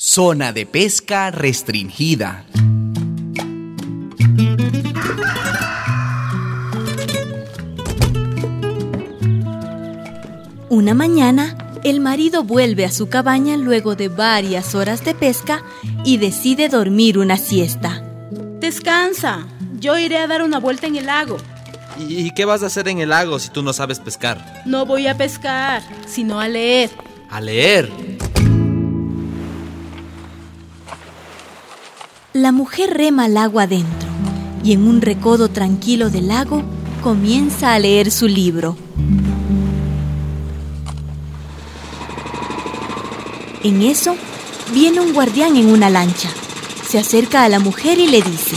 Zona de pesca restringida. Una mañana, el marido vuelve a su cabaña luego de varias horas de pesca y decide dormir una siesta. Descansa, yo iré a dar una vuelta en el lago. ¿Y qué vas a hacer en el lago si tú no sabes pescar? No voy a pescar, sino a leer. ¿A leer? La mujer rema al agua adentro y en un recodo tranquilo del lago comienza a leer su libro. En eso, viene un guardián en una lancha. Se acerca a la mujer y le dice: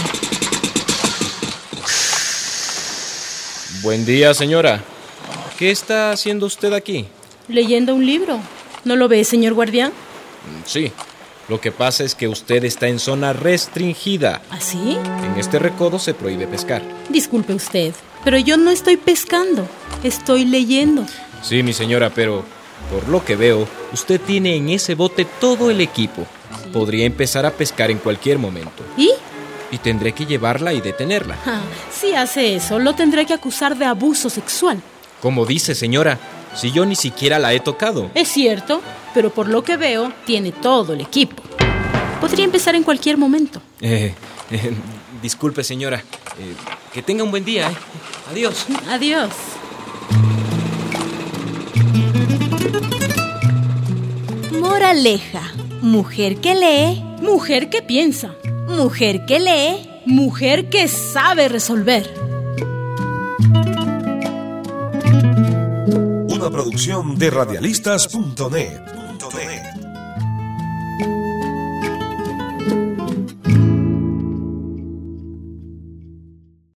Buen día, señora. ¿Qué está haciendo usted aquí? Leyendo un libro. ¿No lo ve, señor guardián? Sí. Lo que pasa es que usted está en zona restringida. ¿Ah, sí? En este recodo se prohíbe pescar. Disculpe usted, pero yo no estoy pescando. Estoy leyendo. Sí, mi señora, pero por lo que veo, usted tiene en ese bote todo el equipo. Sí. Podría empezar a pescar en cualquier momento. ¿Y? Y tendré que llevarla y detenerla. Si hace eso, lo tendré que acusar de abuso sexual. ¿Cómo dice, señora? Si yo ni siquiera la he tocado. Es cierto, pero por lo que veo, tiene todo el equipo. Podría empezar en cualquier momento. Disculpe, señora. Que tenga un buen día. Adiós. Adiós. Moraleja: mujer que lee, Mujer que piensa. mujer que lee. Mujer que sabe resolver. Una producción de radialistas.net.